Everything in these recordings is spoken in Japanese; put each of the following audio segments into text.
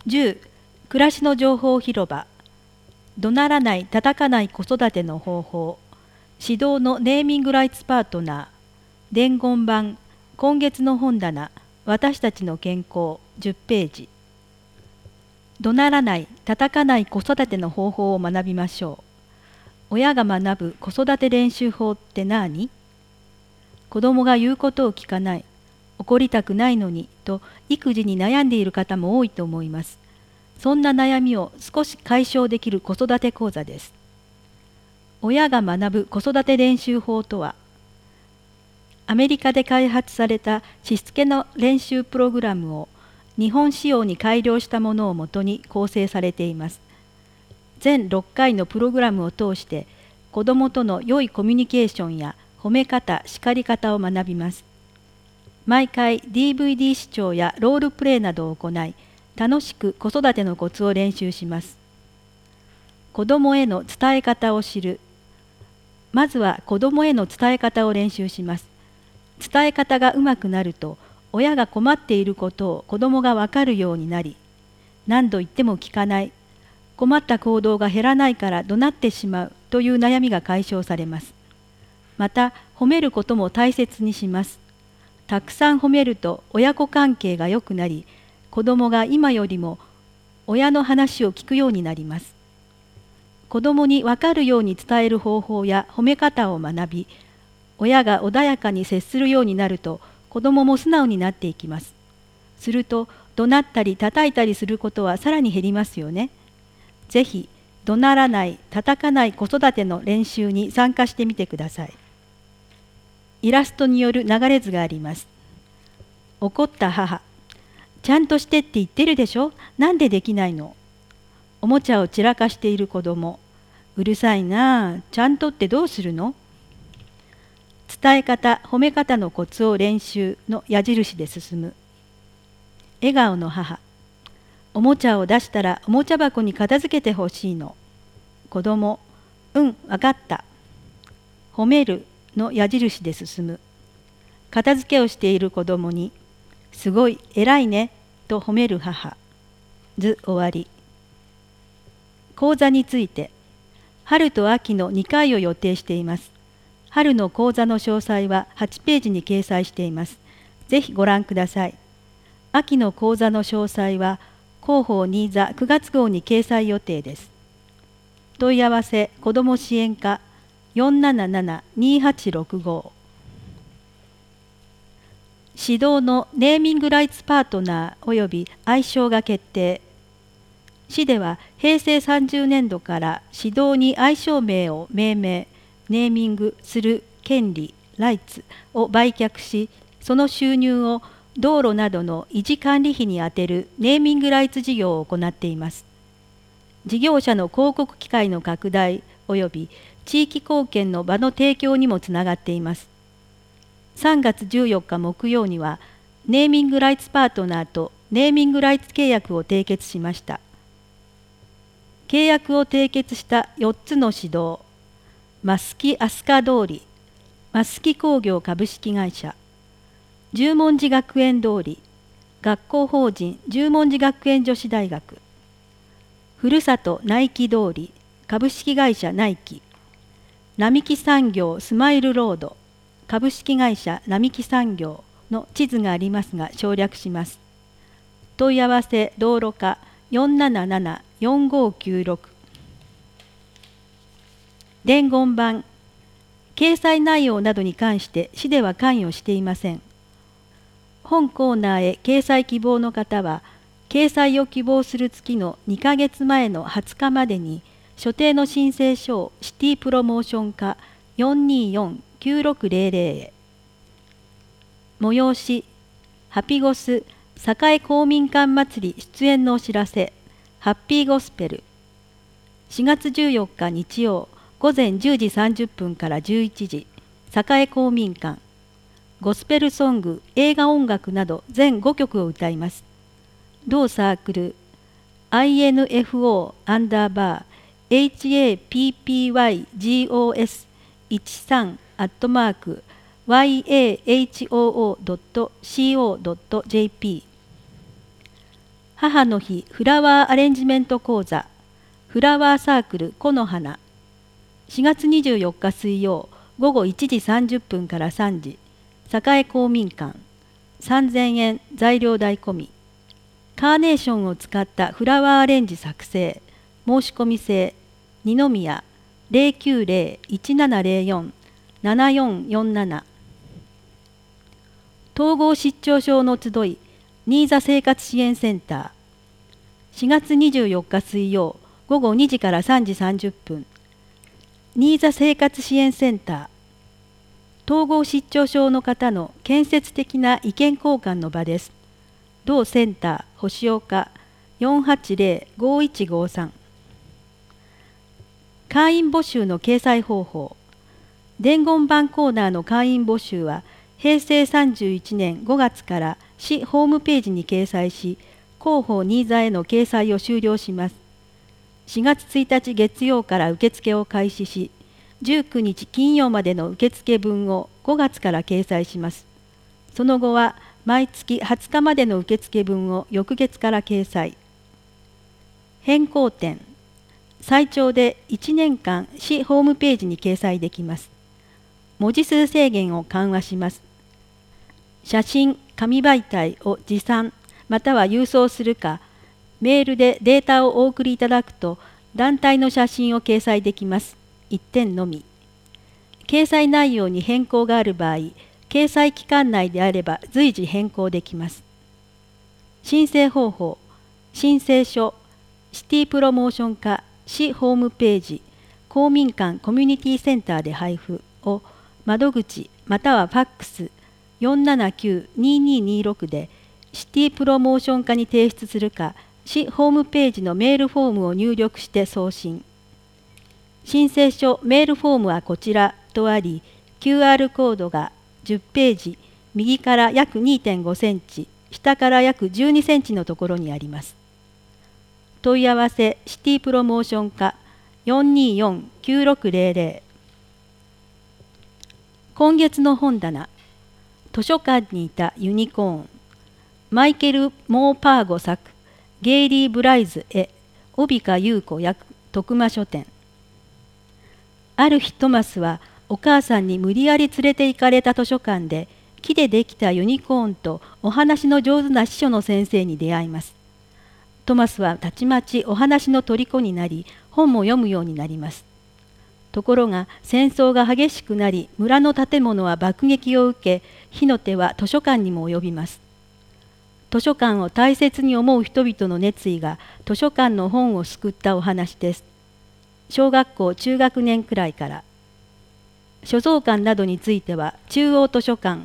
10、暮らしの情報広場。怒鳴らない、叩かない子育ての方法。指導のネーミングライツパートナー。伝言版、今月の本棚、私たちの健康、10ページ。怒鳴らない、叩かない子育ての方法を学びましょう。親が学ぶ子育て練習法って何？子供が言うことを聞かない、怒りたくないのにと育児に悩んでいる方も多いと思います。そんな悩みを少し解消できる子育て講座です。親が学ぶ子育て練習法とは、アメリカで開発されたしつけの練習プログラムを日本仕様に改良したものをもとに構成されています。全6回のプログラムを通して子どもとの良いコミュニケーションや褒め方、叱り方を学びます。毎回 DVD 視聴やロールプレイなどを行い、楽しく子育てのコツを練習します。子どもへの伝え方を知る。まずは子どもへの伝え方を練習します。伝え方がうまくなると、親が困っていることを子どもがわかるようになり、何度言っても聞かない、困った行動が減らないから怒鳴ってしまうという悩みが解消されます。また、褒めることも大切にします。たくさん褒めると親子関係が良くなり、子どもが今よりも親の話を聞くようになります。子どもにわかるように伝える方法や褒め方を学び、親が穏やかに接するようになると、子どもも素直になっていきます。すると、怒鳴ったり叩いたりすることはさらに減りますよね。ぜひ、怒鳴らない、叩かない子育ての練習に参加してみてください。イラストによる流れ図があります。怒った母。ちゃんとしてって言ってるでしょ？なんでできないの？おもちゃを散らかしている子供。うるさいなあ、ちゃんとってどうするの？伝え方、褒め方のコツを練習の矢印で進む。笑顔の母。おもちゃを出したらおもちゃ箱に片付けてほしいの。子供。わかった。褒めるの矢印で進む。片付けをしている子供に、すごい、偉いね、と褒める母。図終わり。講座について、春と秋の2回を予定しています。春の講座の詳細は8ページに掲載しています。ぜひご覧ください。秋の講座の詳細は、広報新座9月号に掲載予定です。問い合わせ子ども支援課 477-2865。指導のネーミングライツパートナー及び愛称が決定。市では平成30年度から指導に愛称名を命名、ネーミングする権利、ライツを売却し、その収入を道路などの維持管理費に充てるネーミングライツ事業を行っています。事業者の広告機会の拡大及び地域貢献の場の提供にもつながっています。3月14日木曜には、ネーミングライツパートナーとネーミングライツ契約を締結しました。契約を締結した4つの指導、増木飛鳥通り、増木工業株式会社、十文字学園通り、学校法人十文字学園女子大学、ふるさとナイキ通り、株式会社ナイキ、並木産業スマイルロード、株式会社並木産業の地図がありますが省略します。問い合わせ道路課477-4596。伝言版。掲載内容などに関して市では関与していません。本コーナーへ掲載希望の方は、掲載を希望する月の2ヶ月前の20日までに、所定の申請書をシティプロモーション課424-9600へ。催し、ハピゴス栄公民館祭り出演のお知らせ、ハッピーゴスペル。4月14日日曜、午前10時30分から11時、栄公民館。ゴスペルソング、映画音楽など全5曲を歌います。同サークル、happygos13@yahoo.co.jp。 母の日フラワーアレンジメント講座フラワーサークル木の花4月24日水曜午後1時30分から3時栄公民館3000円材料代込みカーネーションを使ったフラワーアレンジ作成申し込み制二宮090-1704-7447統合失調症の集い新座生活支援センター4月24日水曜午後2時から3時30分新座生活支援センター統合失調症の方の建設的な意見交換の場です。同センター星岡 480-5153 会員募集の掲載方法伝言板コーナーの会員募集は平成31年5月から市ホームページに掲載し広報新座への掲載を終了します。4月1日月曜から受付を開始し19日金曜までの受付分を5月から掲載します。その後は毎月20日までの受付分を翌月から掲載。変更点最長で1年間市ホームページに掲載できます。文字数制限を緩和します。写真、紙媒体を持参または郵送するか、メールでデータをお送りいただくと団体の写真を掲載できます。1点のみ。掲載内容に変更がある場合、掲載期間内であれば随時変更できます。申請方法、申請書、シティプロモーション課、市ホームページ、公民館コミュニティセンターで配布を窓口またはファックス 479-2226 でシティプロモーション課に提出するか、市ホームページのメールフォームを入力して送信。申請書メールフォームはこちらとあり、QR コードが10ページ、右から約 2.5 センチ、下から約12センチのところにあります。問い合わせシティプロモーション課 424-9600。今月の本棚、図書館にいたユニコーン、マイケル・モーパーゴ作、ゲイリー・ブライズ絵、帯川優子役、徳間書店。ある日トマスはお母さんに無理やり連れて行かれた図書館で木でできたユニコーンとお話の上手な司書の先生に出会います。トマスはたちまちお話の虜になり本も読むようになります。ところが戦争が激しくなり村の建物は爆撃を受け火の手は図書館にも及びます。図書館を大切に思う人々の熱意が図書館の本を救ったお話です。小学校中学年くらいから。所蔵館などについては中央図書館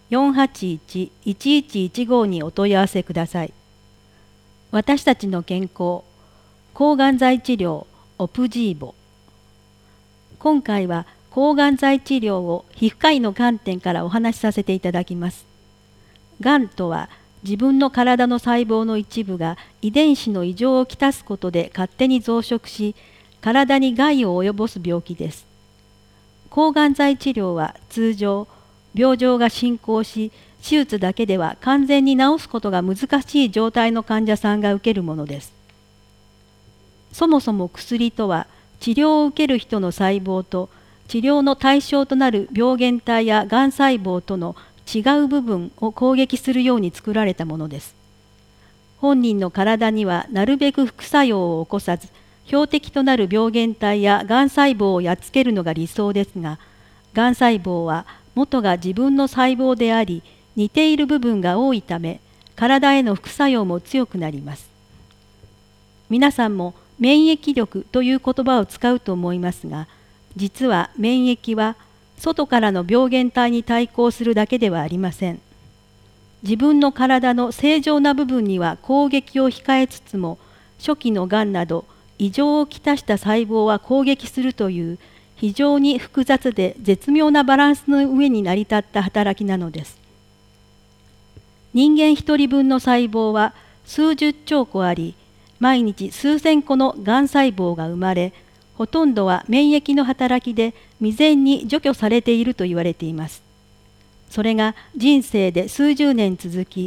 481-1115 にお問い合わせください。私たちの健康、抗がん剤治療オプジーボ。今回は抗がん剤治療を皮膚科医の観点からお話しさせていただきます。がんとは自分の体の細胞の一部が遺伝子の異常をきたすことで勝手に増殖し、体に害を及ぼす病気です。抗がん剤治療は通常、病状が進行し、手術だけでは完全に治すことが難しい状態の患者さんが受けるものです。そもそも薬とは、治療を受ける人の細胞と治療の対象となる病原体やがん細胞との違う部分を攻撃するように作られたものです。本人の体にはなるべく副作用を起こさず、標的となる病原体やがん細胞をやっつけるのが理想ですが、がん細胞は元が自分の細胞であり、似ている部分が多いため、体への副作用も強くなります。皆さんも免疫力という言葉を使うと思いますが、実は免疫は外からの病原体に対抗するだけではありません。自分の体の正常な部分には攻撃を控えつつも、初期のがんなど異常をきたした細胞は攻撃するという非常に複雑で絶妙なバランスの上に成り立った働きなのです。人間一人分の細胞は数十兆個あり、毎日数千個のがん細胞が生まれ、ほとんどは免疫の働きで未然に除去されていると言われています。それが人生で数十年続き、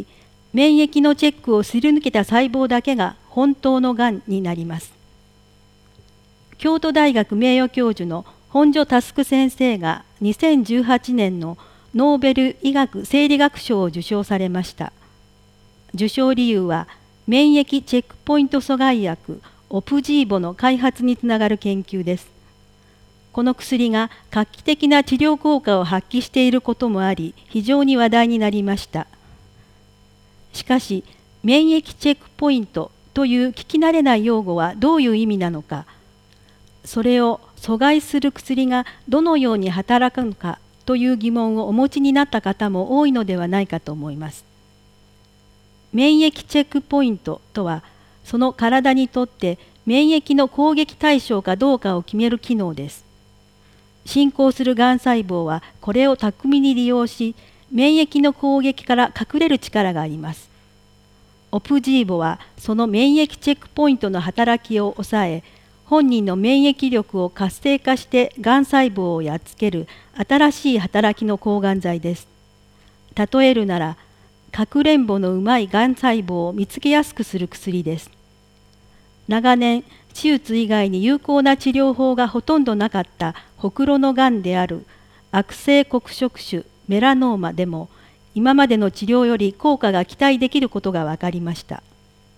免疫のチェックをすり抜けた細胞だけが本当のがんになります。京都大学名誉教授の本庶佑先生が2018年のノーベル医学生理学賞を受賞されました。受賞理由は免疫チェックポイント阻害薬オプジーボの開発につながる研究です。この薬が画期的な治療効果を発揮していることもあり、非常に話題になりました。しかし、免疫チェックポイントという聞き慣れない用語はどういう意味なのか、それを阻害する薬がどのように働くのかという疑問をお持ちになった方も多いのではないかと思います。免疫チェックポイントとは、その体にとって免疫の攻撃対象かどうかを決める機能です。進行するがん細胞はこれを巧みに利用し、免疫の攻撃から隠れる力があります。オプジーボはその免疫チェックポイントの働きを抑え、本人の免疫力を活性化してがん細胞をやっつける新しい働きの抗がん剤です。例えるなら、かくれんぼのうまいがん細胞を見つけやすくする薬です。長年、手術以外に有効な治療法がほとんどなかったほくろのがんである悪性黒色種メラノーマでも、今までの治療より効果が期待できることが分かりました。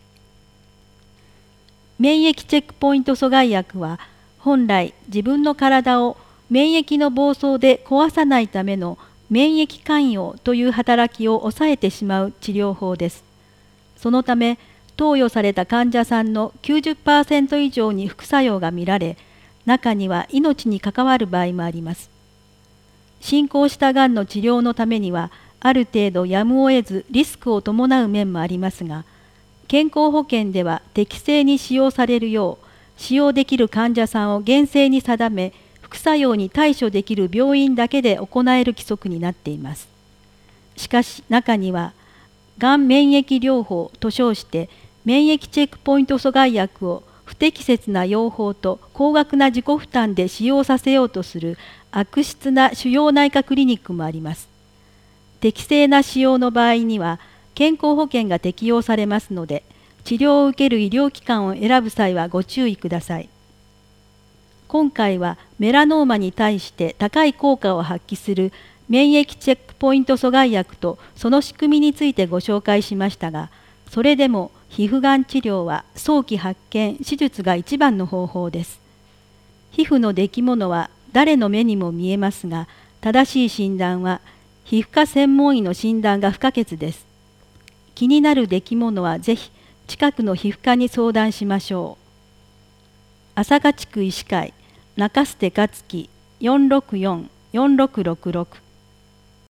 免疫チェックポイント阻害薬は、本来自分の体を免疫の暴走で壊さないための免疫寛容という働きを抑えてしまう治療法です。そのため、投与された患者さんの 90% 以上に副作用が見られ、中には命に関わる場合もあります。進行したがんの治療のためには、ある程度やむを得ずリスクを伴う面もありますが、健康保険では適正に使用されるよう、使用できる患者さんを厳正に定め、副作用に対処できる病院だけで行える規則になっています。しかし中には、がん免疫療法と称して免疫チェックポイント阻害薬を不適切な用法と高額な自己負担で使用させようとする悪質な主要内科クリニックもあります。適正な使用の場合には健康保険が適用されますので、治療を受ける医療機関を選ぶ際はご注意ください。今回はメラノーマに対して高い効果を発揮する免疫チェックポイント阻害薬とその仕組みについてご紹介しましたが、それでも皮膚がん治療は早期発見・手術が一番の方法です。皮膚の出来物は誰の目にも見えますが、正しい診断は皮膚科専門医の診断が不可欠です。気になる出来物はぜひ近くの皮膚科に相談しましょう。朝霞地区医師会中捨勝樹464-4666